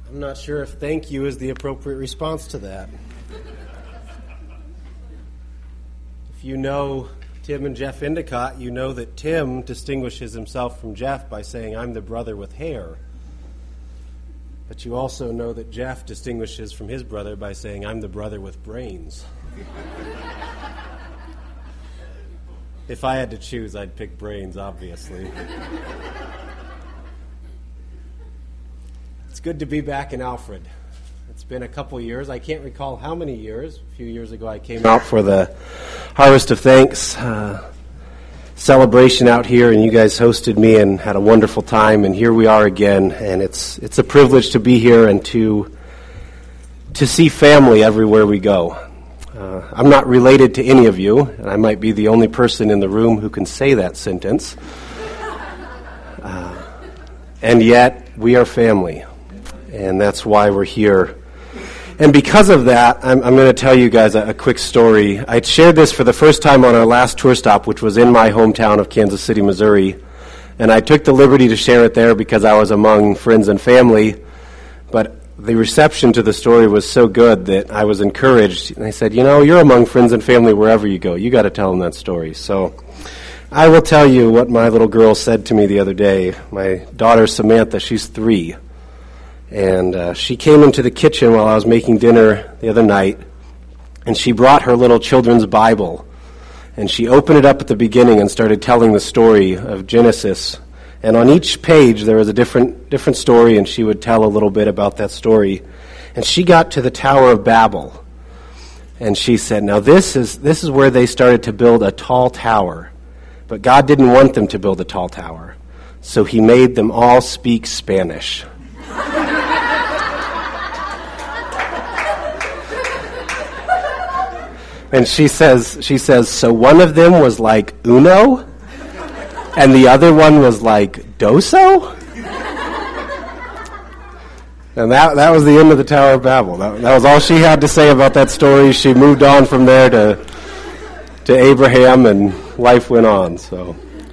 I'm not sure if thank you is the appropriate response to that. If you know Tim and Jeff Endicott, you know that Tim distinguishes himself from Jeff by saying, "I'm the brother with hair." But you also know that Jeff distinguishes from his brother by saying, "I'm the brother with brains." If I had to choose, I'd pick brains, obviously. It's good to be back in Alfred. It's been a couple years. I can't recall how many years. A few years ago I came out for the Harvest of Thanks celebration out here, and you guys hosted me and had a wonderful time, and here we are again, and it's a privilege to be here and to see family everywhere we go. I'm not related to any of you, and I might be the only person in the room who can say that sentence. And yet, we are family, and that's why we're here. And because of that, I'm going to tell you guys a quick story. I shared this for the first time on our last tour stop, which was in my hometown of Kansas City, Missouri. And I took the liberty to share it there because I was among friends and family. But the reception to the story was so good that I was encouraged. And I said, you're among friends and family wherever you go. You got to tell them that story. So I will tell you what my little girl said to me the other day. My daughter, Samantha, she's 3. And she came into the kitchen while I was making dinner the other night, and she brought her little children's Bible. And she opened it up at the beginning and started telling the story of Genesis. And on each page there was a different story, and she would tell a little bit about that story. And she got to the Tower of Babel. And she said, now this is where they started to build a tall tower. But God didn't want them to build a tall tower. So he made them all speak Spanish. And she says, so one of them was like uno, and the other one was like doso? And that was the end of the Tower of Babel. That was all she had to say about that story. She moved on from there to Abraham, and life went on. So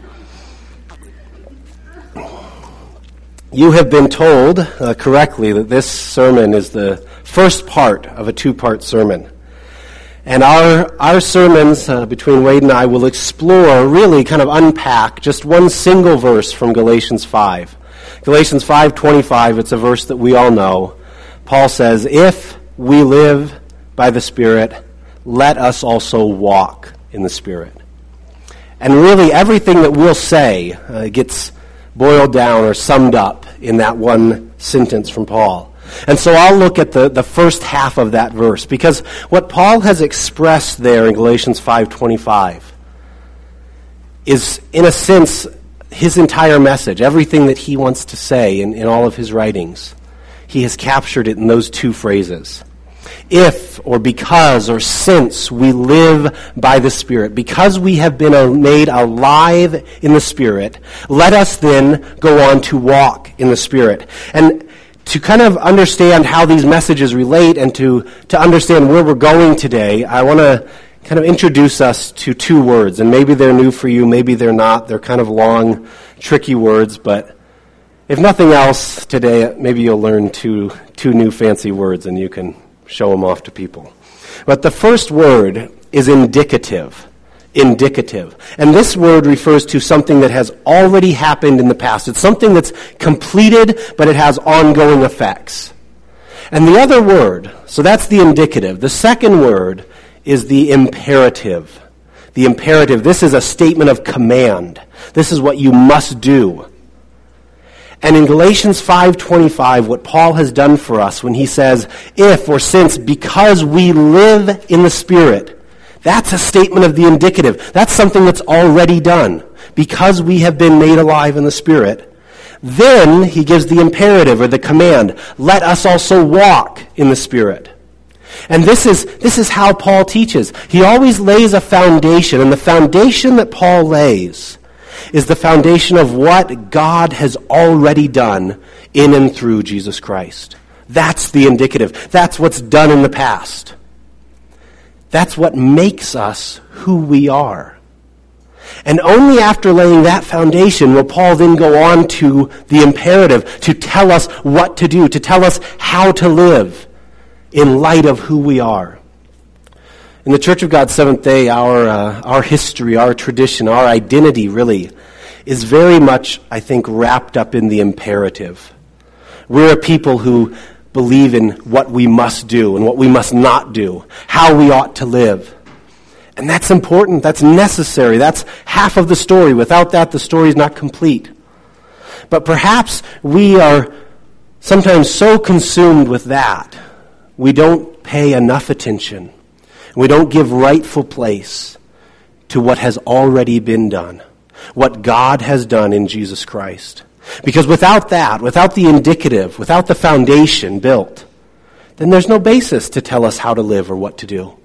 you have been told correctly that this sermon is the first part of a 2-part sermon. And our sermons between Wade and I will explore, really kind of unpack just one single verse from Galatians 5. Galatians 5:25, it's a verse that we all know. Paul says, if we live by the Spirit, let us also walk in the Spirit. And really everything that we'll say gets boiled down or summed up in that one sentence from Paul. And so I'll look at the first half of that verse, because what Paul has expressed there in Galatians 5:25 is, in a sense, his entire message, everything that he wants to say in all of his writings. He has captured it in those 2 phrases. If, or because, or since we live by the Spirit, because we have been made alive in the Spirit, let us then go on to walk in the Spirit. And to kind of understand how these messages relate and to understand where we're going today, I want to kind of introduce us to 2 words. And maybe they're new for you, maybe they're not. They're kind of long, tricky words. But if nothing else today, maybe you'll learn two new fancy words and you can show them off to people. But the first word is indicative. Indicative. And this word refers to something that has already happened in the past. It's something that's completed, but it has ongoing effects. And the other word, so that's the indicative. The second word is the imperative. The imperative, this is a statement of command. This is what you must do. And in Galatians 5:25, what Paul has done for us when he says, if or since, because we live in the Spirit, that's a statement of the indicative. That's something that's already done. Because we have been made alive in the Spirit. Then he gives the imperative or the command. Let us also walk in the Spirit. And this is how Paul teaches. He always lays a foundation. And the foundation that Paul lays is the foundation of what God has already done in and through Jesus Christ. That's the indicative. That's what's done in the past. That's what makes us who we are. And only after laying that foundation will Paul then go on to the imperative, to tell us what to do, to tell us how to live in light of who we are. In the Church of God Seventh-day, our history, our tradition, our identity really is very much, I think, wrapped up in the imperative. We're a people who believe in what we must do and what we must not do, how we ought to live. And that's important, that's necessary, that's half of the story. Without that, the story is not complete. But perhaps we are sometimes so consumed with that, we don't pay enough attention. We don't give rightful place to what has already been done, what God has done in Jesus Christ. Because without that, without the indicative, without the foundation built, then there's no basis to tell us how to live or what to do.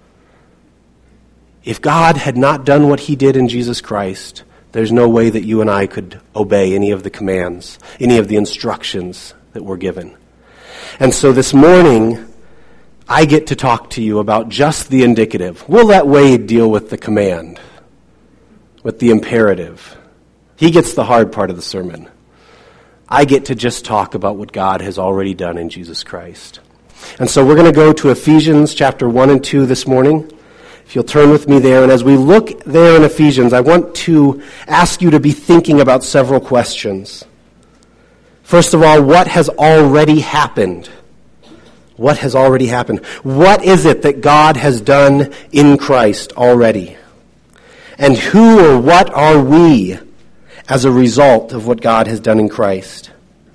If God had not done what he did in Jesus Christ, there's no way that you and I could obey any of the commands, any of the instructions that were given. And so this morning, I get to talk to you about just the indicative. We'll let Wade deal with the command, with the imperative. He gets the hard part of the sermon. I get to just talk about what God has already done in Jesus Christ. And so we're going to go to Ephesians chapter 1 and 2 this morning. If you'll turn with me there. And as we look there in Ephesians, I want to ask you to be thinking about several questions. First of all, what has already happened? What has already happened? What is it that God has done in Christ already? And who or what are we as a result of what God has done in Christ?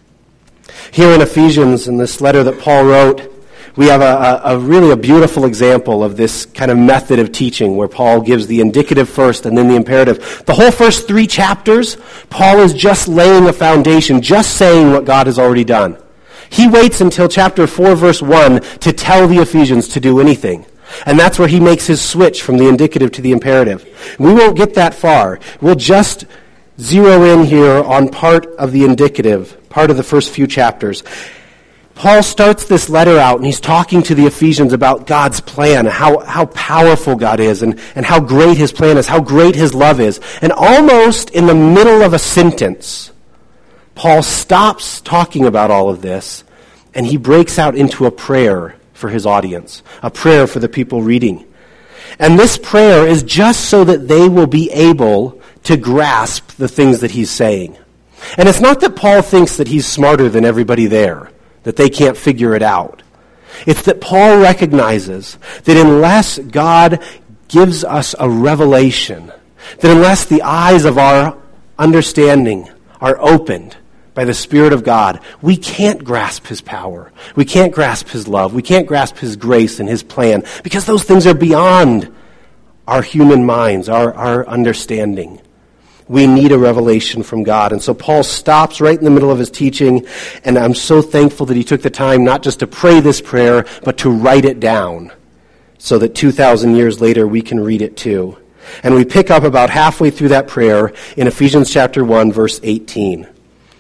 Here in Ephesians, in this letter that Paul wrote, we have a really beautiful example of this kind of method of teaching where Paul gives the indicative first and then the imperative. The whole first 3 chapters, Paul is just laying a foundation, just saying what God has already done. He waits until chapter 4, verse 1 to tell the Ephesians to do anything. And that's where he makes his switch from the indicative to the imperative. We won't get that far. We'll just zero in here on part of the indicative, part of the first few chapters. Paul starts this letter out, and he's talking to the Ephesians about God's plan, how powerful God is, and how great his plan is, how great his love is. And almost in the middle of a sentence, Paul stops talking about all of this, and he breaks out into a prayer for his audience, a prayer for the people reading. And this prayer is just so that they will be able to grasp the things that he's saying. And it's not that Paul thinks that he's smarter than everybody there, that they can't figure it out. It's that Paul recognizes that unless God gives us a revelation, that unless the eyes of our understanding are opened by the Spirit of God, we can't grasp his power. We can't grasp his love. We can't grasp his grace and his plan, because those things are beyond our human minds, our understanding. We need a revelation from God. And so Paul stops right in the middle of his teaching, and I'm so thankful that he took the time not just to pray this prayer, but to write it down so that 2,000 years later we can read it too. And we pick up about halfway through that prayer in Ephesians chapter 1, verse 18.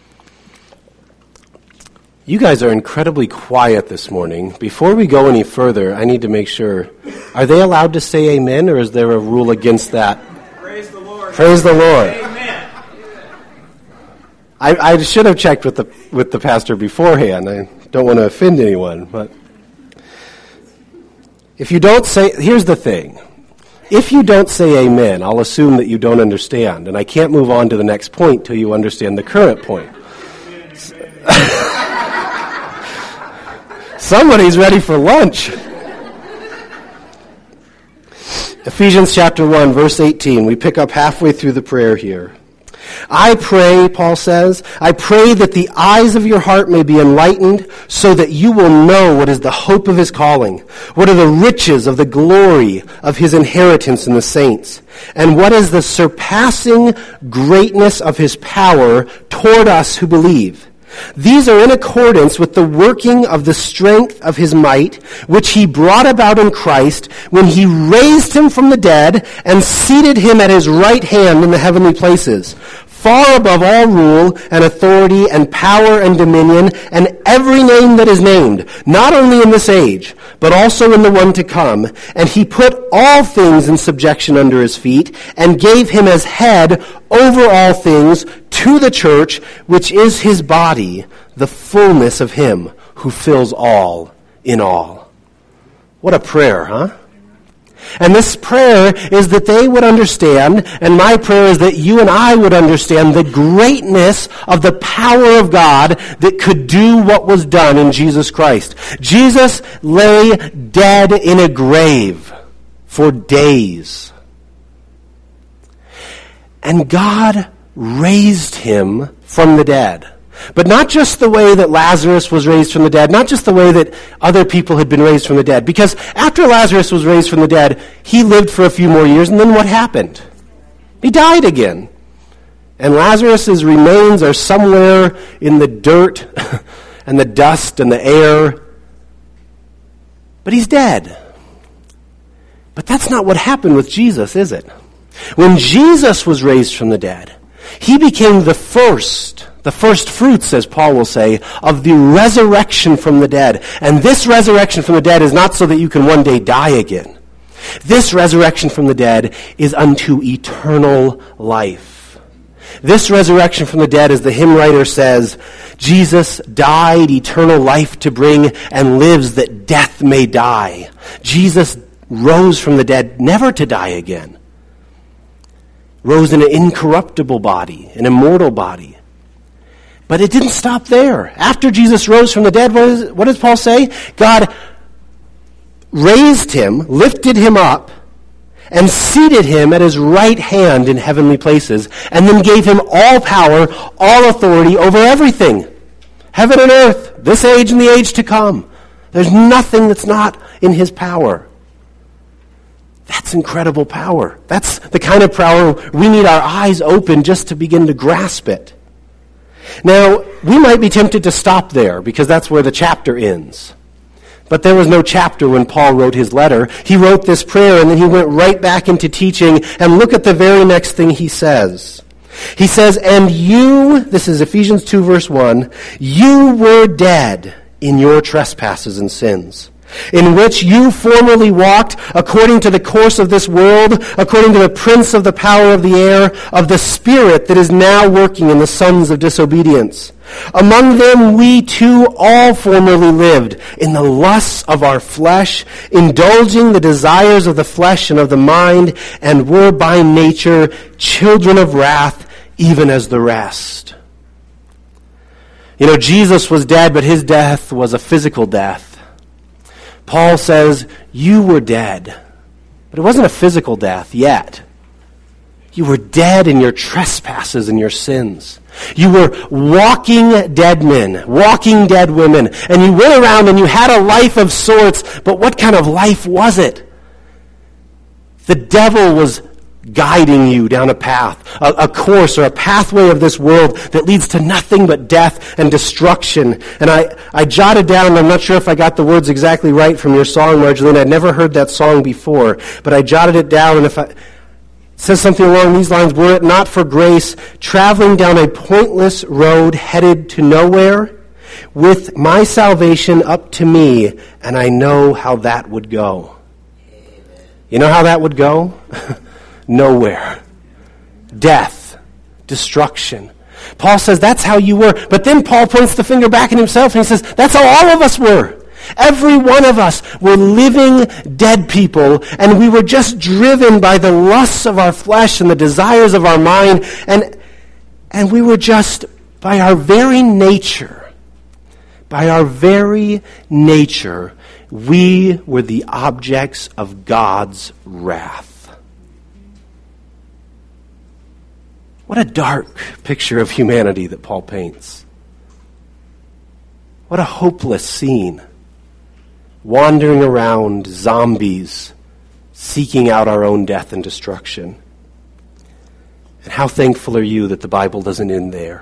You guys are incredibly quiet this morning. Before we go any further, I need to make sure, are they allowed to say amen, or is there a rule against that? Praise the Lord. Praise the Lord. Amen. I should have checked with the pastor beforehand. I don't want to offend anyone, but if you don't say, here's the thing. If you don't say amen, I'll assume that you don't understand, and I can't move on to the next point till you understand the current point. Somebody's ready for lunch. Ephesians chapter 1, verse 18. We pick up halfway through the prayer here. I pray, Paul says, I pray that the eyes of your heart may be enlightened so that you will know what is the hope of his calling, what are the riches of the glory of his inheritance in the saints, and what is the surpassing greatness of his power toward us who believe. These are in accordance with the working of the strength of his might, which he brought about in Christ when he raised him from the dead and seated him at his right hand in the heavenly places, far above all rule and authority and power and dominion and every name that is named, not only in this age, but also in the one to come. And he put all things in subjection under his feet and gave him as head over all things to the church, which is his body, the fullness of him who fills all in all. What a prayer, huh? And this prayer is that they would understand, and my prayer is that you and I would understand the greatness of the power of God that could do what was done in Jesus Christ. Jesus lay dead in a grave for days. And God raised him from the dead. But not just the way that Lazarus was raised from the dead, not just the way that other people had been raised from the dead. Because after Lazarus was raised from the dead, he lived for a few more years, and then what happened? He died again. And Lazarus' remains are somewhere in the dirt and the dust and the air. But he's dead. But that's not what happened with Jesus, is it? When Jesus was raised from the dead, he became the first fruits, as Paul will say, of the resurrection from the dead. And this resurrection from the dead is not so that you can one day die again. This resurrection from the dead is unto eternal life. This resurrection from the dead, as the hymn writer says, Jesus died eternal life to bring and lives that death may die. Jesus rose from the dead never to die again. Rose in an incorruptible body, an immortal body. But it didn't stop there. After Jesus rose from the dead, what does Paul say? God raised him, lifted him up, and seated him at his right hand in heavenly places, and then gave him all power, all authority over everything. Heaven and earth, this age and the age to come. There's nothing that's not in his power. That's incredible power. That's the kind of power we need our eyes open just to begin to grasp it. Now, we might be tempted to stop there because that's where the chapter ends. But there was no chapter when Paul wrote his letter. He wrote this prayer and then he went right back into teaching. And look at the very next thing he says. He says, and you, this is Ephesians 2 verse 1, you were dead in your trespasses and sins, in which you formerly walked according to the course of this world, according to the prince of the power of the air, of the spirit that is now working in the sons of disobedience. Among them we too all formerly lived in the lusts of our flesh, indulging the desires of the flesh and of the mind, and were by nature children of wrath, even as the rest. You know, Jesus was dead, but his death was a physical death. Paul says, you were dead, but it wasn't a physical death yet. You were dead in your trespasses and your sins. You were walking dead men, walking dead women, and you went around and you had a life of sorts, but what kind of life was it? The devil was guiding you down a path, a course or a pathway of this world that leads to nothing but death and destruction. And I jotted down, I'm not sure if I got the words exactly right from your song, Marjolaine. I'd never heard that song before, but I jotted it down, and it says something along these lines, were it not for grace, traveling down a pointless road headed to nowhere, with my salvation up to me, and I know how that would go. You know how that would go? Nowhere. Death. Destruction. Paul says that's how you were. But then Paul points the finger back at himself and he says, that's how all of us were. Every one of us were living dead people, and we were just driven by the lusts of our flesh and the desires of our mind, and we were just, by our very nature, we were the objects of God's wrath. What a dark picture of humanity that Paul paints. What a hopeless scene. Wandering around, zombies, seeking out our own death and destruction. And how thankful are you that the Bible doesn't end there?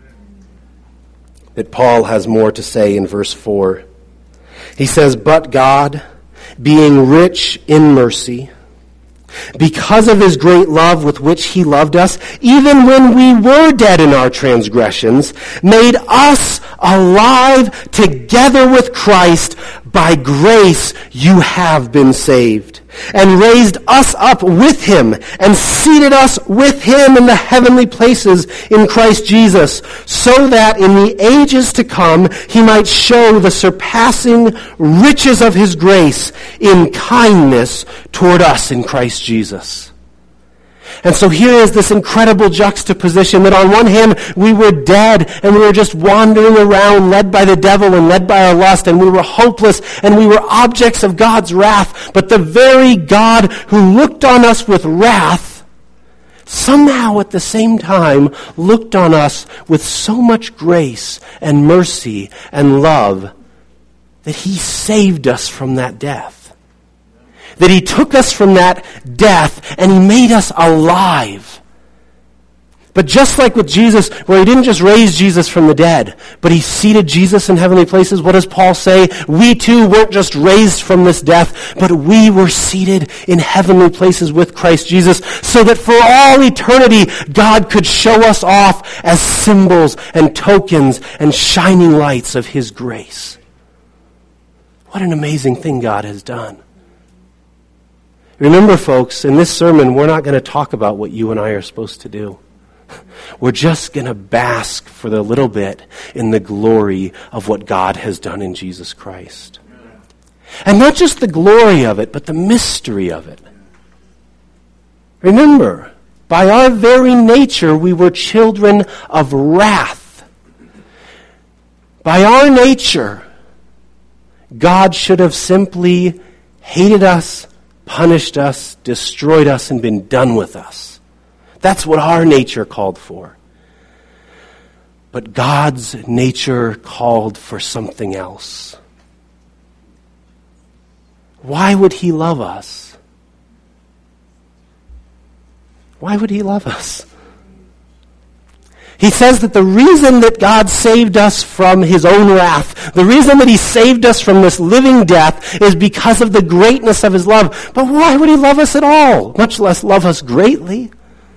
That Paul has more to say in verse 4. He says, but God, being rich in mercy, because of his great love with which he loved us, even when we were dead in our transgressions, made us alive together with Christ. By grace you have been saved, and raised us up with him, and seated us with him in the heavenly places in Christ Jesus, so that in the ages to come he might show the surpassing riches of his grace in kindness toward us in Christ Jesus. And so here is this incredible juxtaposition that on one hand we were dead and we were just wandering around led by the devil and led by our lust, and we were hopeless and we were objects of God's wrath. But the very God who looked on us with wrath somehow at the same time looked on us with so much grace and mercy and love that he saved us from that death. That he took us from that death and he made us alive. But just like with Jesus, where he didn't just raise Jesus from the dead, but he seated Jesus in heavenly places, what does Paul say? We too weren't just raised from this death, but we were seated in heavenly places with Christ Jesus, so that for all eternity, God could show us off as symbols and tokens and shining lights of his grace. What an amazing thing God has done. Remember, folks, in this sermon, we're not going to talk about what you and I are supposed to do. We're just going to bask for a little bit in the glory of what God has done in Jesus Christ. And not just the glory of it, but the mystery of it. Remember, by our very nature, we were children of wrath. By our nature, God should have simply hated us, punished us, destroyed us, and been done with us. That's what our nature called for. But God's nature called for something else. Why would he love us? Why would he love us? He says that the reason that God saved us from his own wrath, the reason that he saved us from this living death, is because of the greatness of his love. But why would he love us at all, much less love us greatly?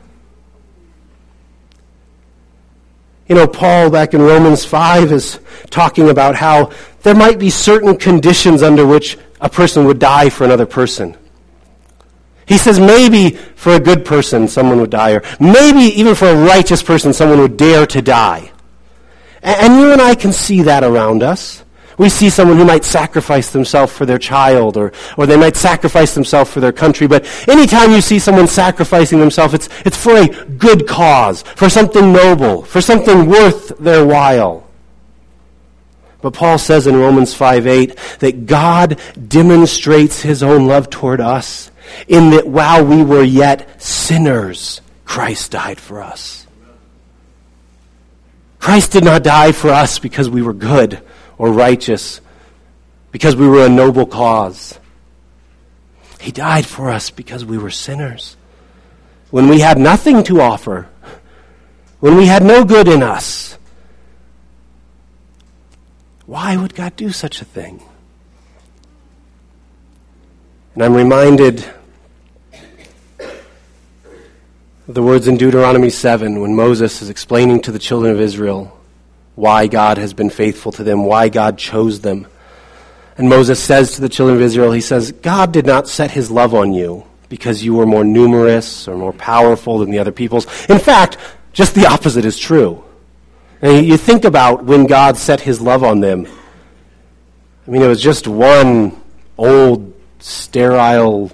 You know, Paul back in Romans 5 is talking about how there might be certain conditions under which a person would die for another person. He says maybe for a good person someone would die, or maybe even for a righteous person someone would dare to die. And you and I can see that around us. We see someone who might sacrifice themselves for their child, or they might sacrifice themselves for their country. But anytime you see someone sacrificing themselves, it's for a good cause, for something noble, for something worth their while. But Paul says in Romans 5:8 that God demonstrates his own love toward us in that while we were yet sinners, Christ died for us. Christ did not die for us because we were good or righteous, because we were a noble cause. He died for us because we were sinners. When we had nothing to offer, when we had no good in us, why would God do such a thing? And I'm reminded of the words in Deuteronomy 7 when Moses is explaining to the children of Israel why God has been faithful to them, why God chose them. And Moses says to the children of Israel, he says, God did not set his love on you because you were more numerous or more powerful than the other peoples. In fact, just the opposite is true. And you think about when God set his love on them. I mean, it was just one old, sterile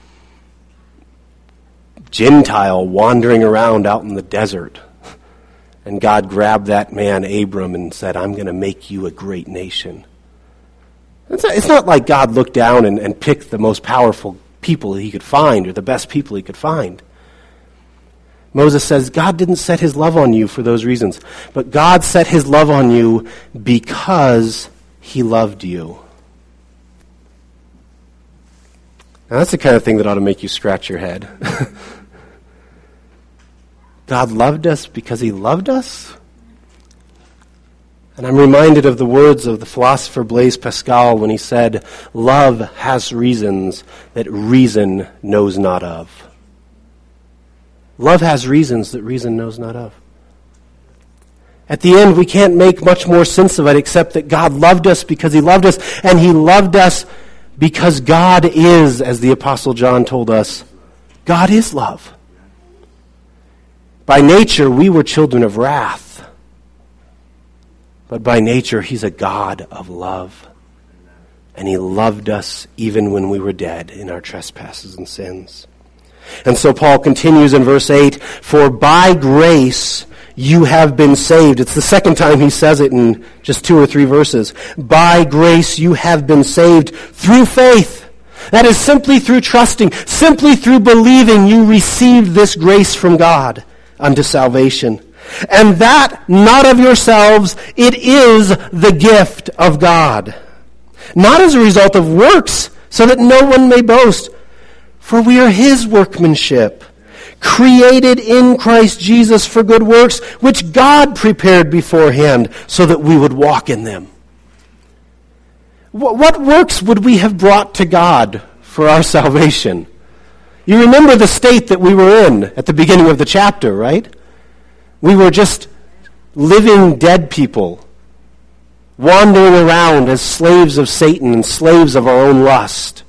Gentile wandering around out in the desert. And God grabbed that man, Abram, and said, I'm going to make you a great nation. It's not like God looked down and picked the most powerful people he could find or the best people he could find. Moses says, God didn't set his love on you for those reasons, but God set his love on you because he loved you. Now that's the kind of thing that ought to make you scratch your head. God loved us because he loved us? And I'm reminded of the words of the philosopher Blaise Pascal when he said, "Love has reasons that reason knows not of." Love has reasons that reason knows not of. At the end, we can't make much more sense of it except that God loved us because he loved us, and he loved us because God is, as the Apostle John told us, God is love. By nature, we were children of wrath. But by nature, he's a God of love. And he loved us even when we were dead in our trespasses and sins. And so Paul continues in verse 8, "For by grace you have been saved." It's the second time he says it in just 2 or 3 verses. By grace you have been saved through faith. That is simply through trusting, simply through believing you received this grace from God unto salvation. And that not of yourselves, it is the gift of God. Not as a result of works, so that no one may boast. For we are his workmanship, created in Christ Jesus for good works, which God prepared beforehand so that we would walk in them. What works would we have brought to God for our salvation? You remember the state that we were in at the beginning of the chapter, right? We were just living dead people, wandering around as slaves of Satan and slaves of our own lust.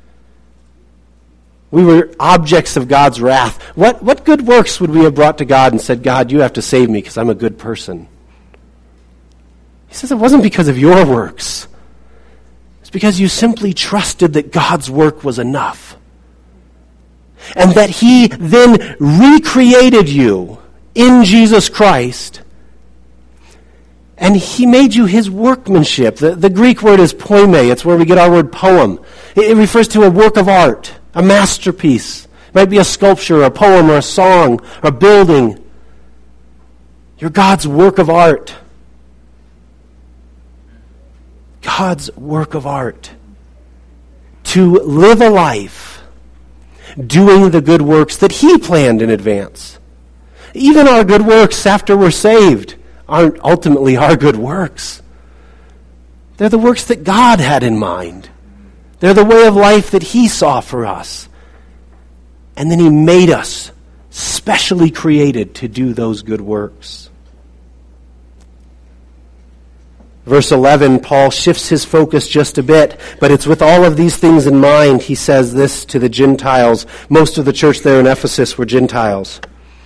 We were objects of God's wrath. What good works would we have brought to God and said, "God, you have to save me because I'm a good person"? He says it wasn't because of your works. It's because you simply trusted that God's work was enough. And that he then recreated you in Jesus Christ. And he made you his workmanship. The Greek word is poime. It's where we get our word poem. It refers to a work of art, a masterpiece. It might be a sculpture, a poem, or a song, or a building. You're God's work of art. God's work of art. To live a life doing the good works that he planned in advance. Even our good works after we're saved aren't ultimately our good works. They're the works that God had in mind. They're the way of life that he saw for us. And then he made us specially created to do those good works. Verse 11, Paul shifts his focus just a bit, but it's with all of these things in mind, he says this to the Gentiles. Most of the church there in Ephesus were Gentiles.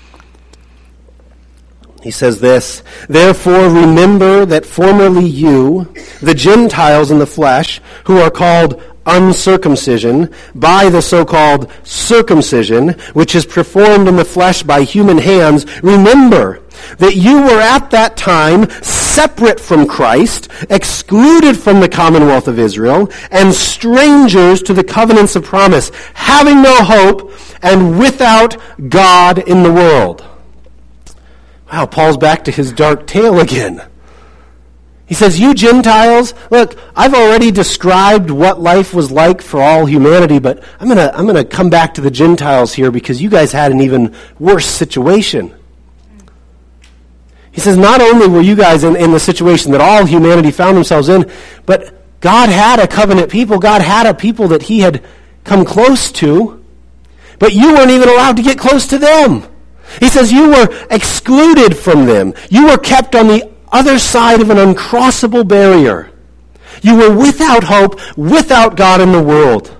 He says this, "Therefore remember that formerly you, the Gentiles in the flesh, who are called uncircumcision, by the so-called circumcision, which is performed in the flesh by human hands, remember that you were at that time separate from Christ, excluded from the commonwealth of Israel, and strangers to the covenants of promise, having no hope, and without God in the world." Wow, Paul's back to his dark tale again. He says, you Gentiles, look, I've already described what life was like for all humanity, but I'm gonna come back to the Gentiles here because you guys had an even worse situation. He says, not only were you guys in the situation that all humanity found themselves in, but God had a covenant people. God had a people that he had come close to, but you weren't even allowed to get close to them. He says you were excluded from them. You were kept on the other side of an uncrossable barrier. You were without hope, without God in the world.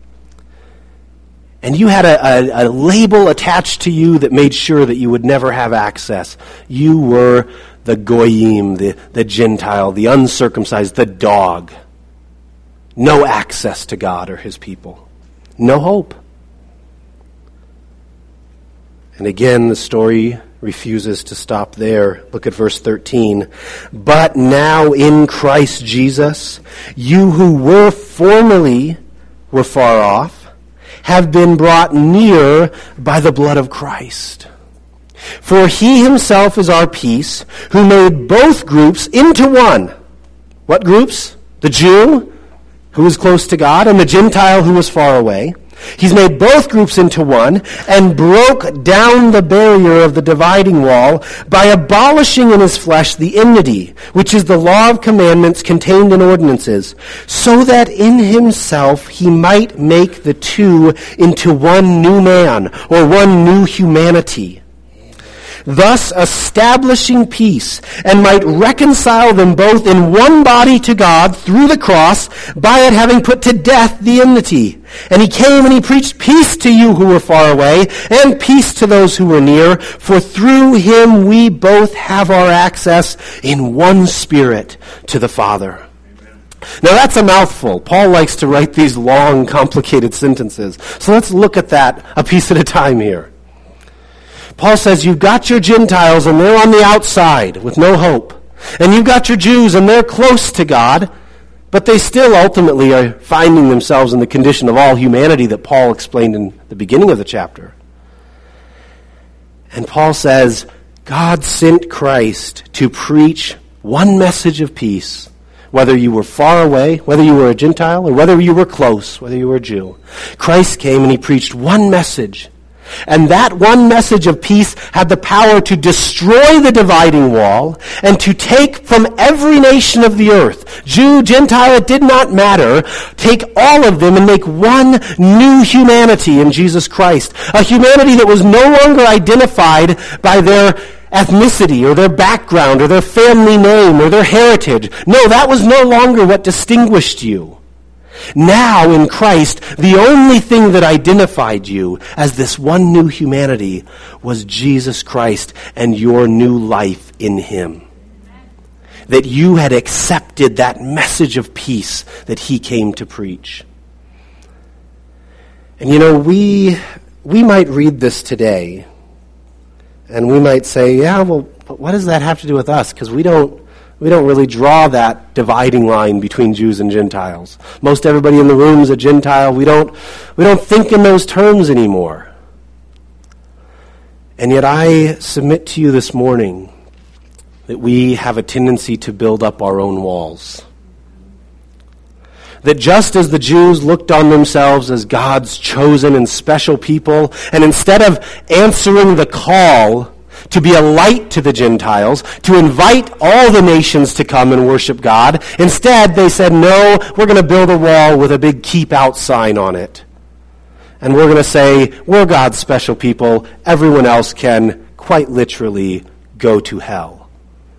And you had a label attached to you that made sure that you would never have access. You were the goyim, the Gentile, the uncircumcised, the dog. No access to God or his people. No hope. And again, the story refuses to stop there. Look at verse 13. "But now in Christ Jesus, you who were formerly were far off, have been brought near by the blood of Christ. For he himself is our peace, who made both groups into one." What groups? The Jew, who was close to God, and the Gentile, who was far away. He's made both groups into one and broke down the barrier of the dividing wall by abolishing in his flesh the enmity, which is the law of commandments contained in ordinances, so that in himself he might make the two into one new man, or one new humanity, thus establishing peace, and might reconcile them both in one body to God through the cross, by it having put to death the enmity. And he came and he preached peace to you who were far away, and peace to those who were near, for through him we both have our access in one Spirit to the Father. Now that's a mouthful. Paul likes to write these long, complicated sentences. So let's look at that a piece at a time here. Paul says, you've got your Gentiles and they're on the outside with no hope. And you've got your Jews and they're close to God, but they still ultimately are finding themselves in the condition of all humanity that Paul explained in the beginning of the chapter. And Paul says, God sent Christ to preach one message of peace, whether you were far away, whether you were a Gentile, or whether you were close, whether you were a Jew. Christ came and he preached one message. And that one message of peace had the power to destroy the dividing wall and to take from every nation of the earth, Jew, Gentile, it did not matter, take all of them and make one new humanity in Jesus Christ. A humanity that was no longer identified by their ethnicity or their background or their family name or their heritage. No, that was no longer what distinguished you. Now in Christ, the only thing that identified you as this one new humanity was Jesus Christ and your new life in him. That you had accepted that message of peace that he came to preach. And you know, we might read this today and we might say, yeah, well, what does that have to do with us? Because we don't really draw that dividing line between Jews and Gentiles. Most everybody in the room is a Gentile. We don't think in those terms anymore. And yet I submit to you this morning that we have a tendency to build up our own walls. That just as the Jews looked on themselves as God's chosen and special people, and instead of answering the call to be a light to the Gentiles, to invite all the nations to come and worship God, instead they said, no, we're going to build a wall with a big keep out sign on it. And we're going to say, we're God's special people. Everyone else can, quite literally, go to hell.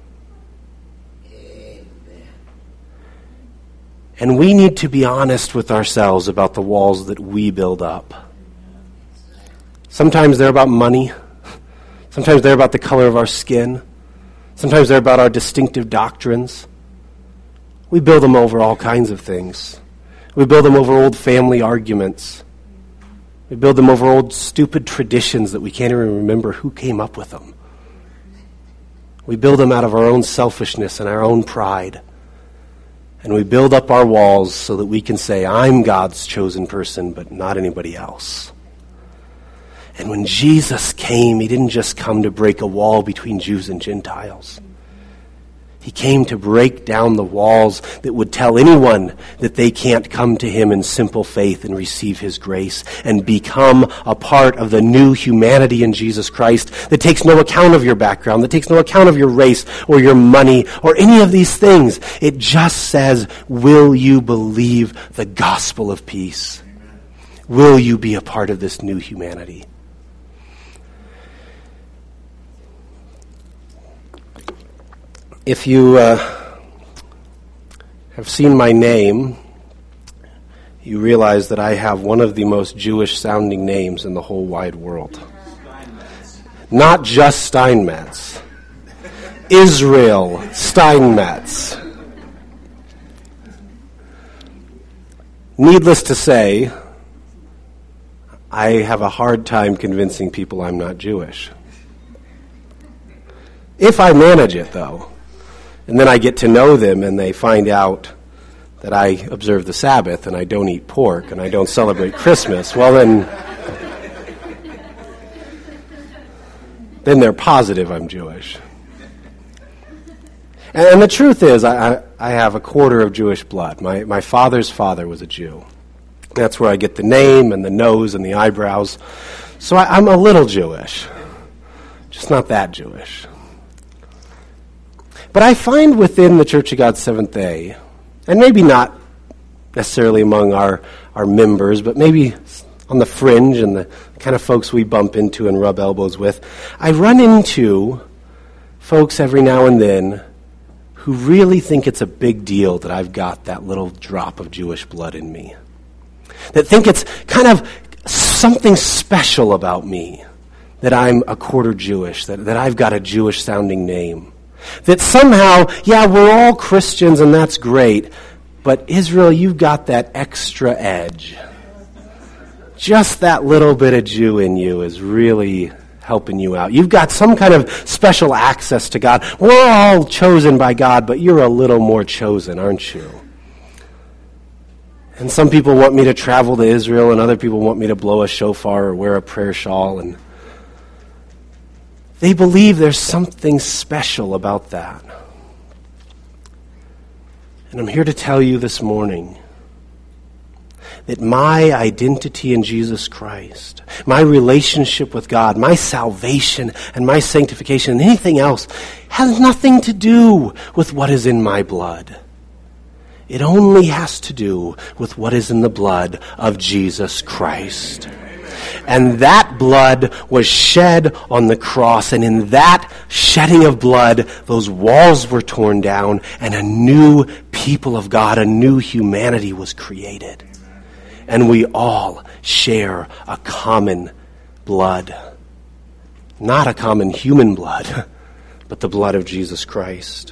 And we need to be honest with ourselves about the walls that we build up. Sometimes they're about money. Sometimes they're about the color of our skin. Sometimes they're about our distinctive doctrines. We build them over all kinds of things. We build them over old family arguments. We build them over old stupid traditions that we can't even remember who came up with them. We build them out of our own selfishness and our own pride. And we build up our walls so that we can say, I'm God's chosen person, but not anybody else. And when Jesus came, he didn't just come to break a wall between Jews and Gentiles. He came to break down the walls that would tell anyone that they can't come to him in simple faith and receive his grace and become a part of the new humanity in Jesus Christ that takes no account of your background, that takes no account of your race or your money or any of these things. It just says, will you believe the gospel of peace? Will you be a part of this new humanity? If you have seen my name, you realize that I have one of the most Jewish-sounding names in the whole wide world. Steinmetz. Not just Steinmetz. Israel Steinmetz. Needless to say, I have a hard time convincing people I'm not Jewish. If I manage it, though. And then I get to know them and they find out that I observe the Sabbath and I don't eat pork and I don't celebrate Christmas. Well, then they're positive I'm Jewish. And the truth is, I have a quarter of Jewish blood. My father's father was a Jew. That's where I get the name and the nose and the eyebrows. So I'm a little Jewish, just not that Jewish. But I find within the Church of God Seventh-day, and maybe not necessarily among our members, but maybe on the fringe and the kind of folks we bump into and rub elbows with, I run into folks every now and then who really think it's a big deal that I've got that little drop of Jewish blood in me. That think it's kind of something special about me, that I'm a quarter Jewish, that I've got a Jewish-sounding name. That somehow, yeah, we're all Christians and that's great, but Israel, you've got that extra edge. Just that little bit of Jew in you is really helping you out. You've got some kind of special access to God. We're all chosen by God, but you're a little more chosen, aren't you? And some people want me to travel to Israel, and other people want me to blow a shofar or wear a prayer shawl. And they believe there's something special about that. And I'm here to tell you this morning that my identity in Jesus Christ, my relationship with God, my salvation and my sanctification and anything else has nothing to do with what is in my blood. It only has to do with what is in the blood of Jesus Christ. And that blood was shed on the cross, and in that shedding of blood, those walls were torn down, and a new people of God, a new humanity was created. And we all share a common blood. Not a common human blood, but the blood of Jesus Christ.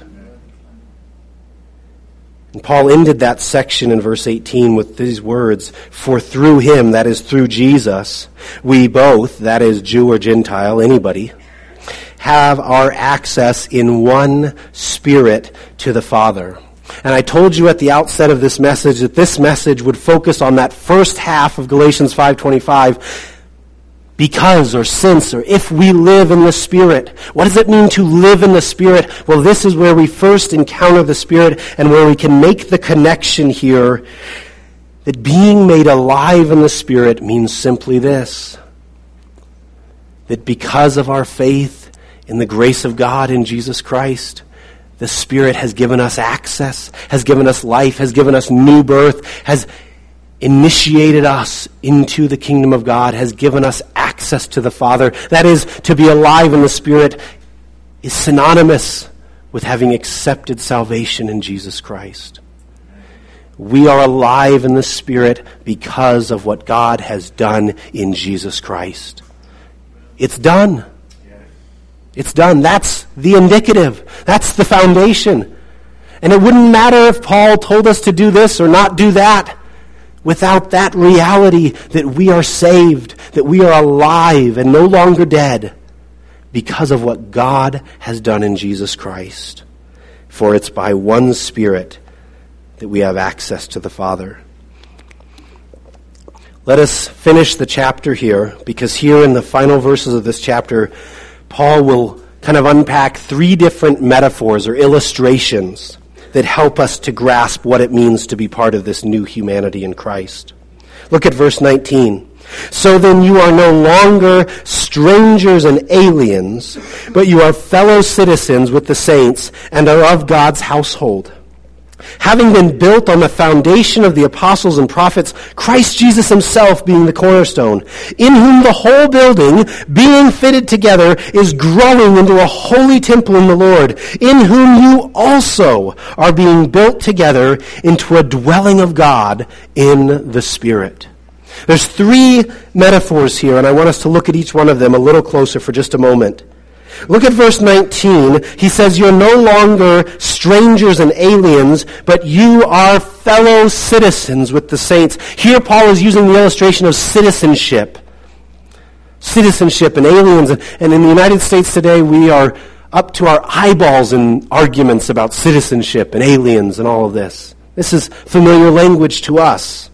And Paul ended that section in verse 18 with these words, "For through him," that is through Jesus, "we both," that is Jew or Gentile, anybody, "have our access in one Spirit to the Father." And I told you at the outset of this message that this message would focus on that first half of Galatians 5:25, because or since or if we live in the Spirit. What does it mean to live in the Spirit? Well, this is where we first encounter the Spirit and where we can make the connection here that being made alive in the Spirit means simply this, that because of our faith in the grace of God in Jesus Christ, the Spirit has given us access, has given us life, has given us new birth, has initiated us into the kingdom of God, has given us access to the Father. That is, to be alive in the Spirit is synonymous with having accepted salvation in Jesus Christ. We are alive in the Spirit because of what God has done in Jesus Christ. It's done. It's done. That's the indicative. That's the foundation. And it wouldn't matter if Paul told us to do this or not do that. Without that reality that we are saved, that we are alive and no longer dead because of what God has done in Jesus Christ. For it's by one Spirit that we have access to the Father. Let us finish the chapter here, because here in the final verses of this chapter, Paul will kind of unpack three different metaphors or illustrations that help us to grasp what it means to be part of this new humanity in Christ. Look at verse 19. "So then you are no longer strangers and aliens, but you are fellow citizens with the saints and are of God's household, having been built on the foundation of the apostles and prophets, Christ Jesus himself being the cornerstone, in whom the whole building, being fitted together, is growing into a holy temple in the Lord, in whom you also are being built together into a dwelling of God in the Spirit." There's three metaphors here, and I want us to look at each one of them a little closer for just a moment. Look at verse 19. He says, "You're no longer strangers and aliens, but you are fellow citizens with the saints." Here Paul is using the illustration of citizenship. Citizenship and aliens. And in the United States today, we are up to our eyeballs in arguments about citizenship and aliens and all of this. This is familiar language to us.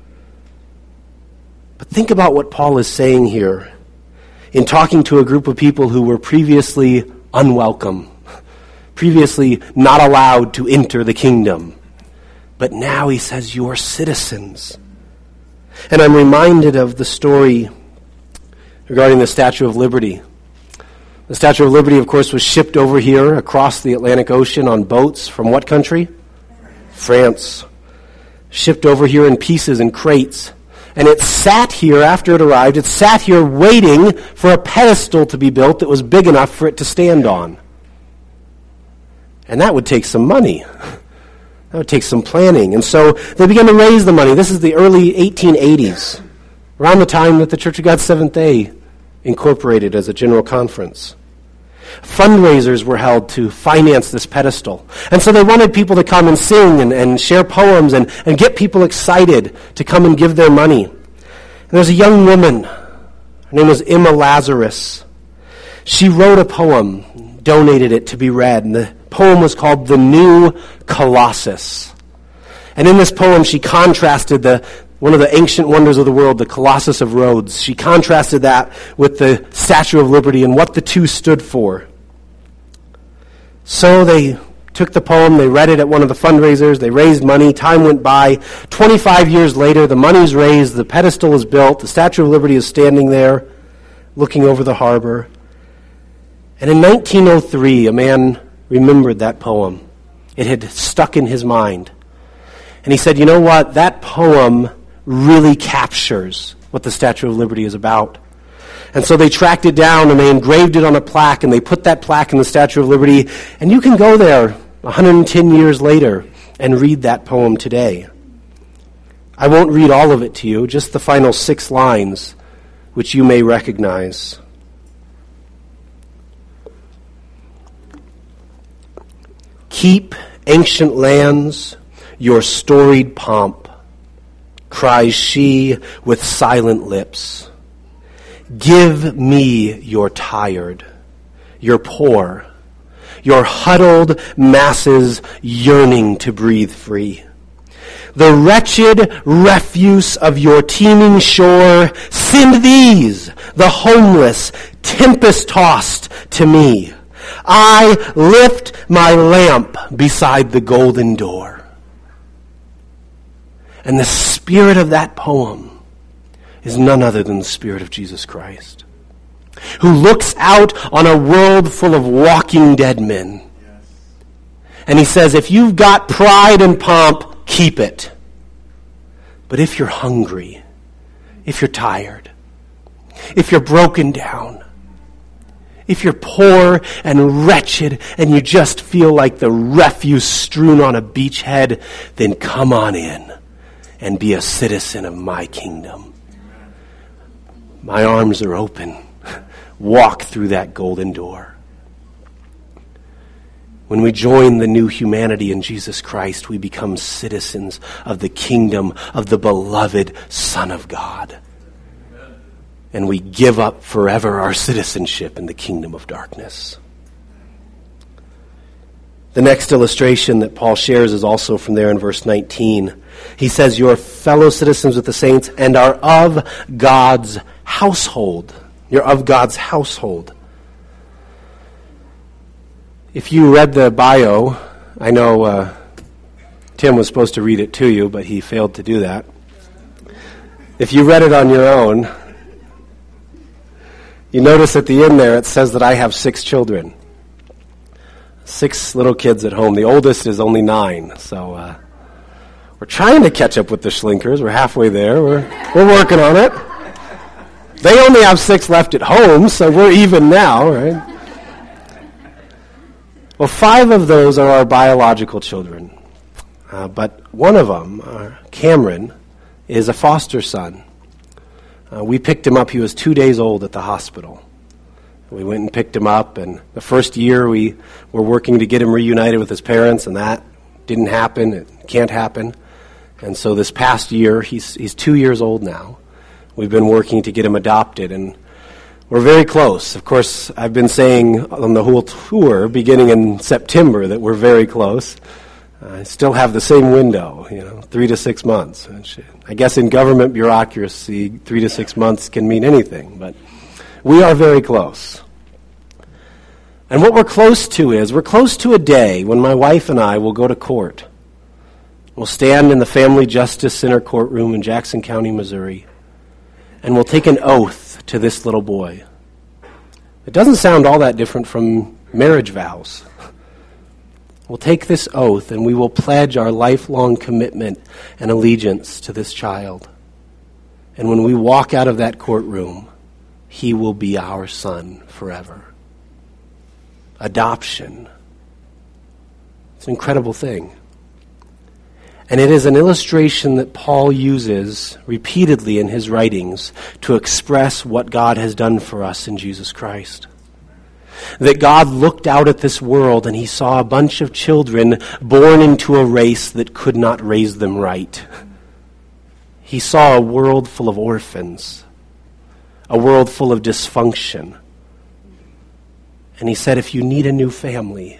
But think about what Paul is saying here in talking to a group of people who were previously unwelcome, previously not allowed to enter the kingdom. But now he says, you are citizens. And I'm reminded of the story regarding the Statue of Liberty. The Statue of Liberty, of course, was shipped over here across the Atlantic Ocean on boats from what country? France. Shipped over here in pieces and crates. And it sat here after it arrived. It sat here waiting for a pedestal to be built that was big enough for it to stand on. And that would take some money. That would take some planning. And so they began to raise the money. This is the early 1880s, around the time that the Church of God Seventh-day incorporated as a general conference. Fundraisers were held to finance this pedestal. And so they wanted people to come and sing and share poems and get people excited to come and give their money. And there's a young woman. Her name was Emma Lazarus. She wrote a poem, donated it to be read, and the poem was called The New Colossus. And in this poem, she contrasted one of the ancient wonders of the world, the Colossus of Rhodes. She contrasted that with the Statue of Liberty and what the two stood for. So they took the poem, they read it at one of the fundraisers, they raised money, time went by. 25 years later, the money's raised, the pedestal is built, the Statue of Liberty is standing there, looking over the harbor. And in 1903, a man remembered that poem. It had stuck in his mind. And he said, you know what? That poem really captures what the Statue of Liberty is about. And so they tracked it down and they engraved it on a plaque and they put that plaque in the Statue of Liberty. And you can go there 110 years later and read that poem today. I won't read all of it to you, just the final 6 lines, which you may recognize. Keep, ancient lands, your storied pomp, cries she with silent lips. Give me your tired, your poor, your huddled masses yearning to breathe free. The wretched refuse of your teeming shore, send these, the homeless, tempest-tossed, to me. I lift my lamp beside the golden door. And the spirit of that poem is none other than the Spirit of Jesus Christ, who looks out on a world full of walking dead men. Yes. And he says, if you've got pride and pomp, keep it. But if you're hungry, if you're tired, if you're broken down, if you're poor and wretched and you just feel like the refuse strewn on a beachhead, then come on in and be a citizen of my kingdom. My arms are open. Walk through that golden door. When we join the new humanity in Jesus Christ, we become citizens of the kingdom of the beloved Son of God. And we give up forever our citizenship in the kingdom of darkness. The next illustration that Paul shares is also from there in verse 19. He says, you're fellow citizens with the saints and are of God's household. You're of God's household. If you read the bio, I know Tim was supposed to read it to you, but he failed to do that. If you read it on your own, you notice at the end there it says that I have 6 children. 6 little kids at home. The oldest is only 9, so we're trying to catch up with the Schlinkers. We're halfway there. We're working on it. They only have 6 left at home, so we're even now, right? Well, 5 of those are our biological children. But one of them, Cameron, is a foster son. We picked him up. He was 2 days old at the hospital. We went and picked him up, and the first year we were working to get him reunited with his parents, and that didn't happen. It can't happen. And so this past year, he's 2 years old now. We've been working to get him adopted, and we're very close. Of course, I've been saying on the whole tour, beginning in September, that we're very close. I still have the same window, 3 to 6 months. I guess in government bureaucracy, 3 to 6 months can mean anything, but we are very close. And what we're close to is, we're close to a day when my wife and I will go to court We'll stand in the Family Justice Center courtroom in Jackson County, Missouri, and we'll take an oath to this little boy. It doesn't sound all that different from marriage vows. We'll take this oath and we will pledge our lifelong commitment and allegiance to this child. And when we walk out of that courtroom, he will be our son forever. Adoption. It's an incredible thing. And it is an illustration that Paul uses repeatedly in his writings to express what God has done for us in Jesus Christ. That God looked out at this world and he saw a bunch of children born into a race that could not raise them right. He saw a world full of orphans, a world full of dysfunction. And he said, if you need a new family,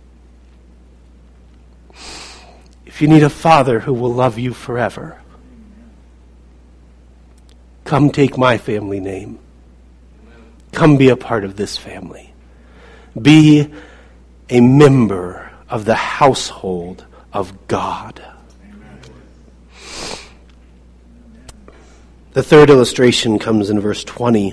if you need a father who will love you forever, come take my family name. Come be a part of this family. Be a member of the household of God. The third illustration comes in verse 20.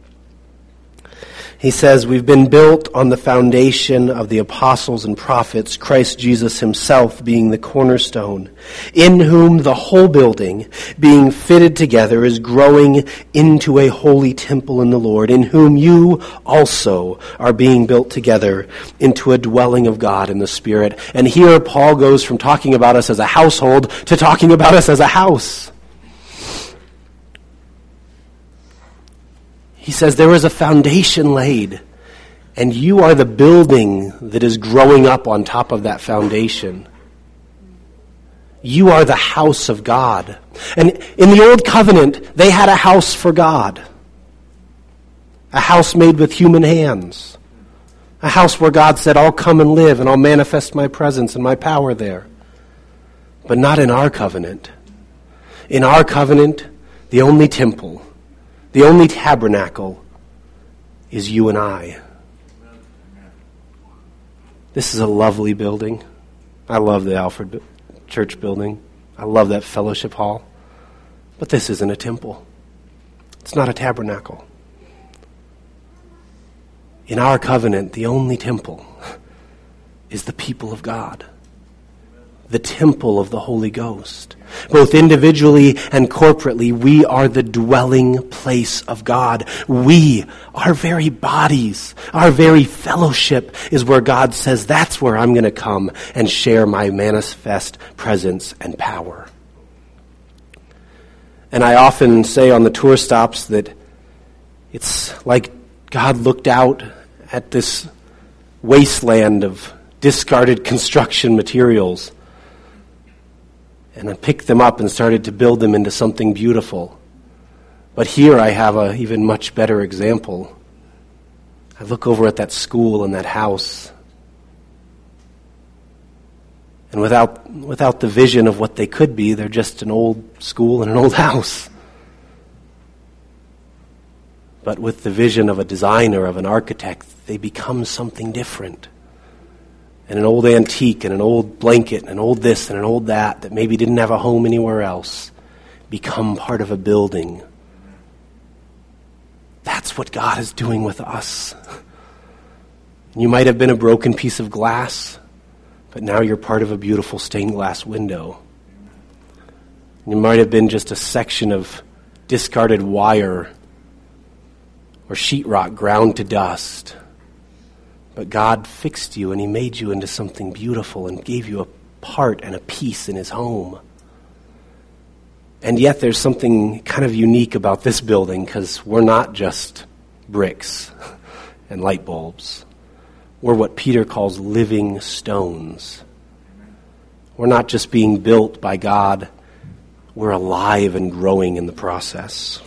He says, we've been built on the foundation of the apostles and prophets, Christ Jesus himself being the cornerstone, in whom the whole building, being fitted together, is growing into a holy temple in the Lord, in whom you also are being built together into a dwelling of God in the Spirit. And here Paul goes from talking about us as a household to talking about us as a house. He says there is a foundation laid, and you are the building that is growing up on top of that foundation. You are the house of God. And in the Old Covenant, they had a house for God. A house made with human hands. A house where God said, I'll come and live, and I'll manifest my presence and my power there. But not in our covenant. In our covenant, the only temple, the only tabernacle is you and I. This is a lovely building. I love the Alfred Church building. I love that fellowship hall. But this isn't a temple. It's not a tabernacle. In our covenant, the only temple is the people of God. The temple of the Holy Ghost. Both individually and corporately, we are the dwelling place of God. We, our very bodies, our very fellowship is where God says, that's where I'm going to come and share my manifest presence and power. And I often say on the tour stops that it's like God looked out at this wasteland of discarded construction materials and I picked them up and started to build them into something beautiful. But here I have an even much better example. I look over at that school and that house, and without the vision of what they could be, they're just an old school and an old house. But with the vision of a designer, of an architect, they become something different. And an old antique and an old blanket and an old this and an old that maybe didn't have a home anywhere else become part of a building. That's what God is doing with us. You might have been a broken piece of glass, but now you're part of a beautiful stained glass window. You might have been just a section of discarded wire or sheetrock ground to dust. But God fixed you and he made you into something beautiful and gave you a part and a piece in his home. And yet there's something kind of unique about this building because we're not just bricks and light bulbs. We're what Peter calls living stones. We're not just being built by God. We're alive and growing in the process.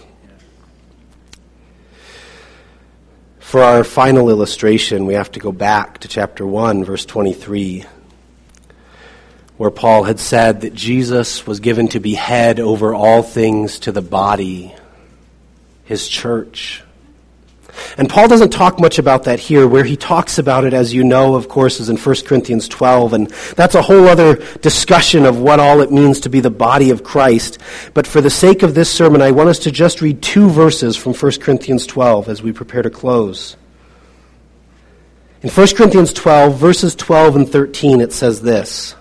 For our final illustration, we have to go back to chapter 1, verse 23, where Paul had said that Jesus was given to be head over all things to the body, his church. And Paul doesn't talk much about that here. Where he talks about it, as you know, of course, is in 1 Corinthians 12. And that's a whole other discussion of what all it means to be the body of Christ. But for the sake of this sermon, I want us to just read 2 verses from 1 Corinthians 12 as we prepare to close. In 1 Corinthians 12, verses 12 and 13, it says this.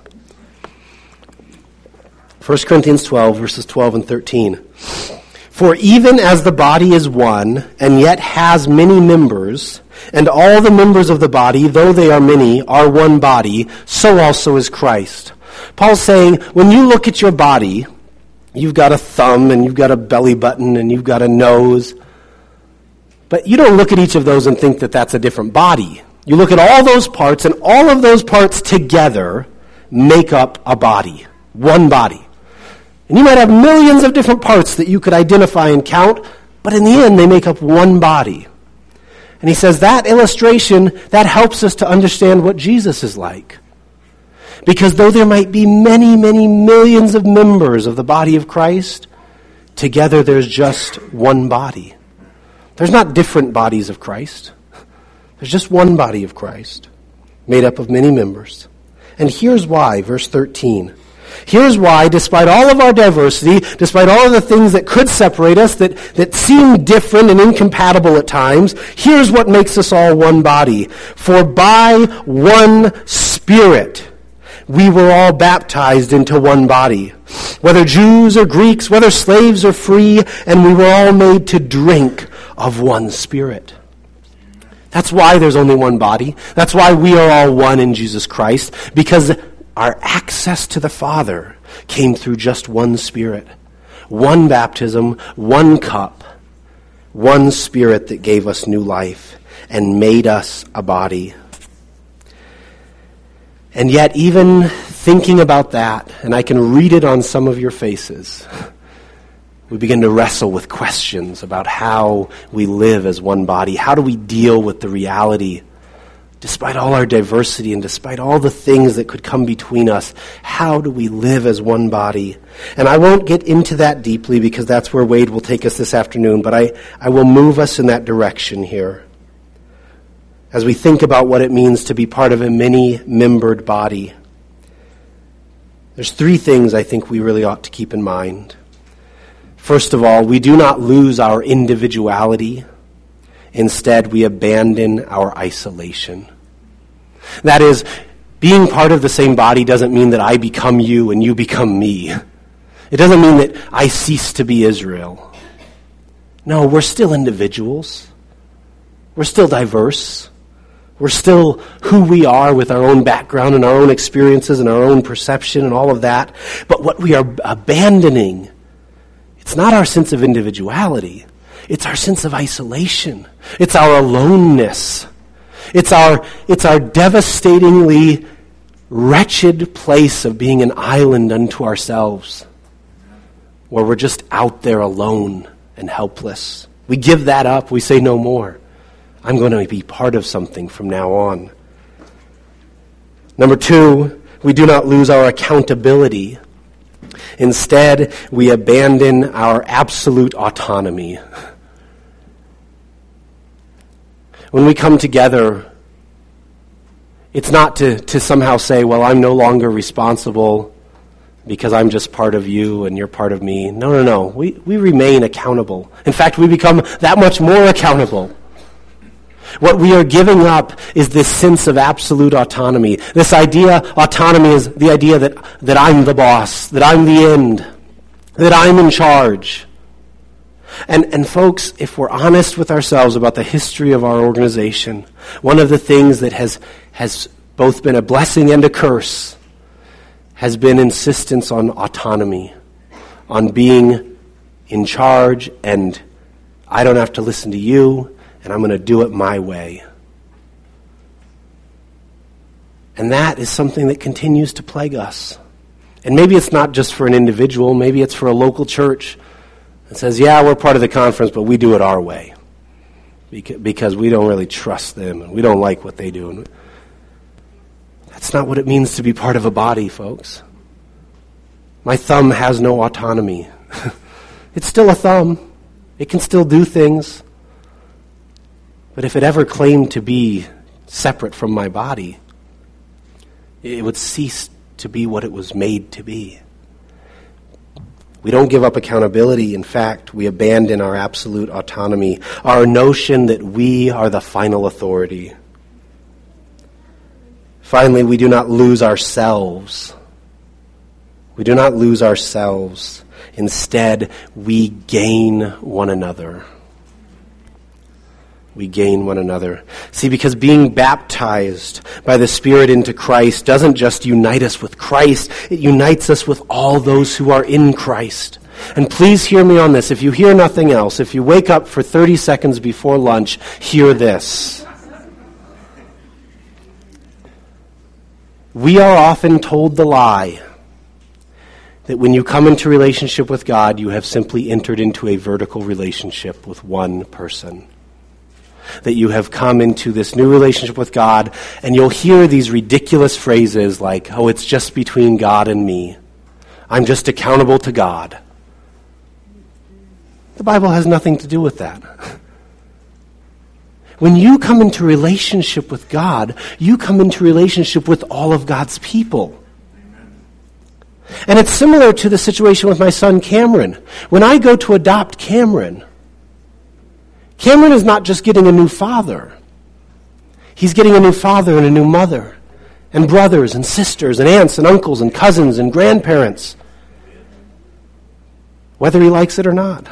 1 Corinthians 12, verses 12 and 13. For even as the body is one, and yet has many members, and all the members of the body, though they are many, are one body, so also is Christ. Paul's saying, when you look at your body, you've got a thumb, and you've got a belly button, and you've got a nose. But you don't look at each of those and think that that's a different body. You look at all those parts, and all of those parts together make up a body, one body. And you might have millions of different parts that you could identify and count, but in the end, they make up one body. And he says that illustration, that helps us to understand what Jesus is like. Because though there might be many, many millions of members of the body of Christ, together there's just one body. There's not different bodies of Christ. There's just one body of Christ, made up of many members. And here's why, verse 13. Here's why, despite all of our diversity, despite all of the things that could separate us, that seem different and incompatible at times, here's what makes us all one body. For by one Spirit we were all baptized into one body, whether Jews or Greeks, whether slaves or free, and we were all made to drink of one Spirit. That's why there's only one body. That's why we are all one in Jesus Christ, because our access to the Father came through just one Spirit, one baptism, one cup, one Spirit that gave us new life and made us a body. And yet, even thinking about that, and I can read it on some of your faces, we begin to wrestle with questions about how we live as one body. How do we deal with the reality, despite all our diversity and despite all the things that could come between us, how do we live as one body? And I won't get into that deeply because that's where Wade will take us this afternoon, but I will move us in that direction here as we think about what it means to be part of a many-membered body. There's 3 things I think we really ought to keep in mind. First of all, we do not lose our individuality. Instead, we abandon our isolation. That is, being part of the same body doesn't mean that I become you and you become me. It doesn't mean that I cease to be Israel. No, we're still individuals. We're still diverse. We're still who we are with our own background and our own experiences and our own perception and all of that. But what we are abandoning, it's not our sense of individuality. It's our sense of isolation. It's our aloneness. It's our devastatingly wretched place of being an island unto ourselves, where we're just out there alone and helpless. We give that up. We say no more. I'm going to be part of something from now on. Number 2, we do not lose our accountability. Instead, we abandon our absolute autonomy. When we come together, it's not to somehow say, well, I'm no longer responsible because I'm just part of you and you're part of me. No. We remain accountable. In fact, we become that much more accountable. What we are giving up is this sense of absolute autonomy. This idea, autonomy is the idea that I'm the boss, that I'm the end, that I'm in charge. And folks, if we're honest with ourselves about the history of our organization, one of the things that has both been a blessing and a curse has been insistence on autonomy, on being in charge, and I don't have to listen to you, and I'm going to do it my way. And that is something that continues to plague us. And maybe it's not just for an individual, maybe it's for a local church that says, yeah, we're part of the conference, but we do it our way because we don't really trust them and we don't like what they do. And that's not what it means to be part of a body, folks. My thumb has no autonomy. It's still a thumb. It can still do things. But if it ever claimed to be separate from my body, it would cease to be what it was made to be. We don't give up accountability. In fact, we abandon our absolute autonomy, our notion that we are the final authority. Finally, we do not lose ourselves. We do not lose ourselves. Instead, we gain one another. We gain one another. See, because being baptized by the Spirit into Christ doesn't just unite us with Christ, it unites us with all those who are in Christ. And please hear me on this. If you hear nothing else, if you wake up for 30 seconds before lunch, hear this. We are often told the lie that when you come into relationship with God, you have simply entered into a vertical relationship with one person. That you have come into this new relationship with God, and you'll hear these ridiculous phrases like, oh, it's just between God and me. I'm just accountable to God. The Bible has nothing to do with that. When you come into relationship with God, you come into relationship with all of God's people. And it's similar to the situation with my son Cameron. When I go to adopt Cameron is not just getting a new father. He's getting a new father and a new mother, and brothers and sisters and aunts and uncles and cousins and grandparents, whether he likes it or not.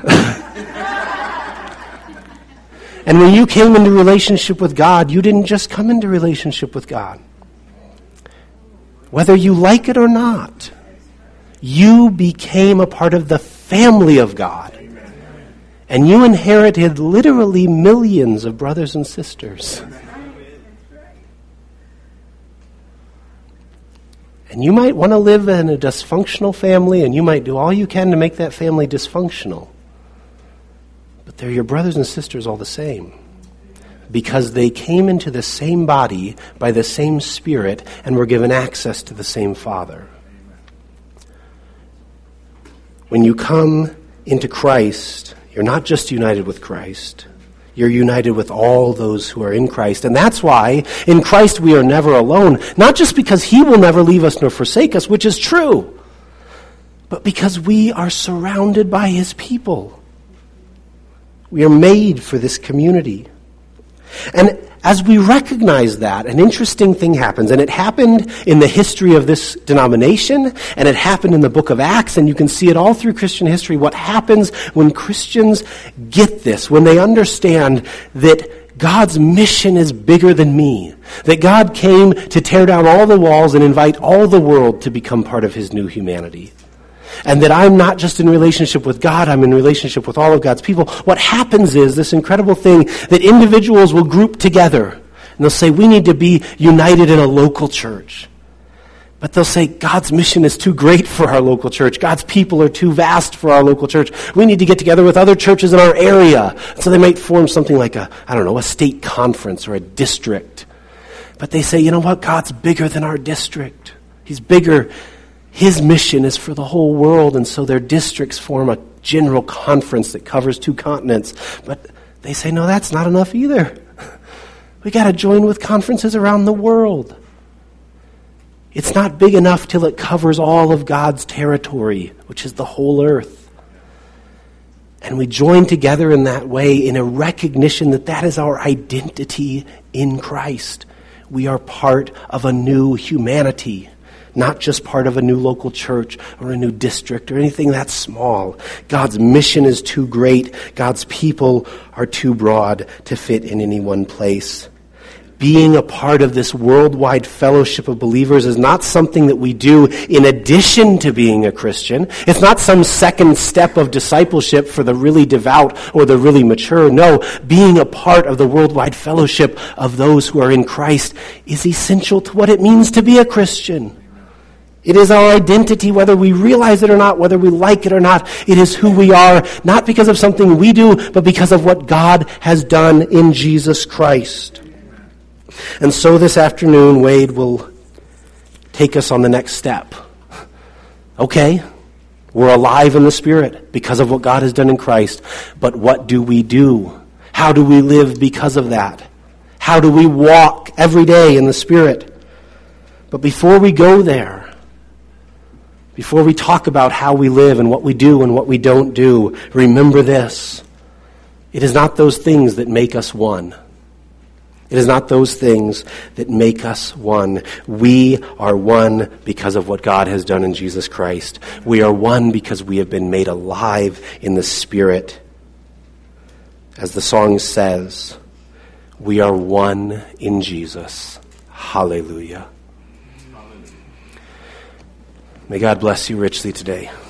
And when you came into relationship with God, you didn't just come into relationship with God. Whether you like it or not, you became a part of the family of God. And you inherited literally millions of brothers and sisters. And you might want to live in a dysfunctional family, and you might do all you can to make that family dysfunctional. But they're your brothers and sisters all the same. Because they came into the same body by the same Spirit and were given access to the same Father. When you come into Christ, you're not just united with Christ. You're united with all those who are in Christ. And that's why in Christ we are never alone. Not just because He will never leave us nor forsake us, which is true, but because we are surrounded by His people. We are made for this community. And as we recognize that, an interesting thing happens. And it happened in the history of this denomination, and it happened in the book of Acts, and you can see it all through Christian history. What happens when Christians get this, when they understand that God's mission is bigger than me, that God came to tear down all the walls and invite all the world to become part of His new humanity. And that I'm not just in relationship with God, I'm in relationship with all of God's people. What happens is this incredible thing that individuals will group together. And they'll say, we need to be united in a local church. But they'll say, God's mission is too great for our local church. God's people are too vast for our local church. We need to get together with other churches in our area. So they might form something like a state conference or a district. But they say, you know what? God's bigger than our district. He's bigger. His mission is for the whole world, and so their districts form a general conference that covers 2 continents. But they say, no, that's not enough either. We got to join with conferences around the world. It's not big enough till it covers all of God's territory, which is the whole earth. And we join together in that way in a recognition that that is our identity in Christ. We are part of a new humanity. Not just part of a new local church or a new district or anything that small. God's mission is too great. God's people are too broad to fit in any one place. Being a part of this worldwide fellowship of believers is not something that we do in addition to being a Christian. It's not some second step of discipleship for the really devout or the really mature. No, being a part of the worldwide fellowship of those who are in Christ is essential to what it means to be a Christian. It is our identity, whether we realize it or not, whether we like it or not. It is who we are, not because of something we do, but because of what God has done in Jesus Christ. And so this afternoon, Wade will take us on the next step. Okay, we're alive in the Spirit because of what God has done in Christ, but what do we do? How do we live because of that? How do we walk every day in the Spirit? But before we go there, before we talk about how we live and what we do and what we don't do, remember this. It is not those things that make us one. It is not those things that make us one. We are one because of what God has done in Jesus Christ. We are one because we have been made alive in the Spirit. As the song says, we are one in Jesus. Hallelujah. May God bless you richly today.